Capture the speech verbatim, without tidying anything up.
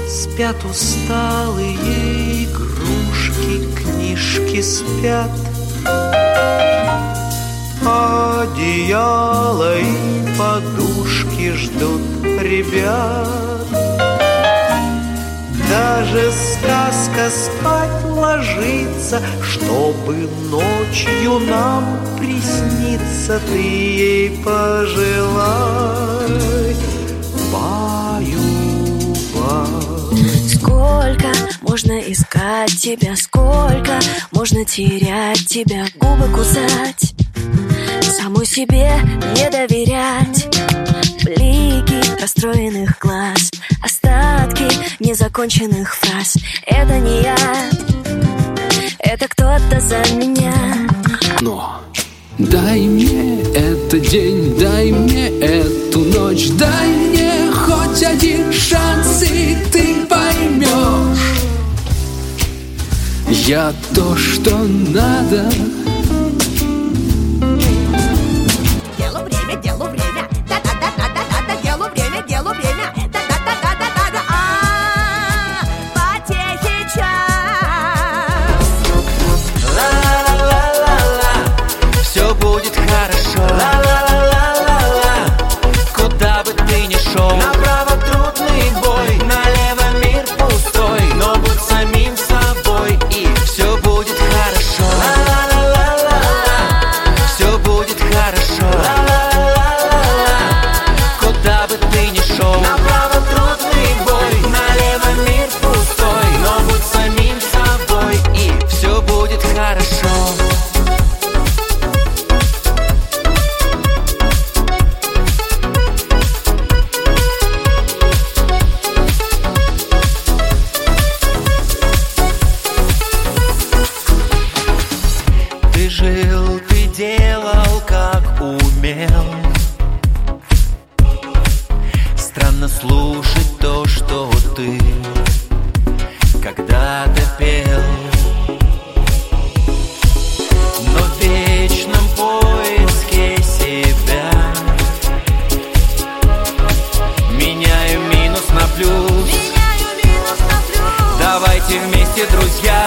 Спят усталые игрушки, книжки спят, одеяло и подушки ждут ребят. Даже сказка спать ложится, чтобы ночью нам присниться. Ты ей пожелай, баю-бай. Сколько можно искать тебя, сколько можно терять тебя, губы кусать, самой себе не доверять. Блики расстроенных глаз, остатки незаконченных фраз. Это не я, это кто-то за меня. Но дай мне этот день, дай мне эту ночь, дай мне хоть один шанс, и ты поймешь, я то, что надо. Жил, ты делал, как умел. Странно слушать то, что ты когда-то пел. Но в вечном поиске себя меняю минус на плюс. Давайте вместе, друзья,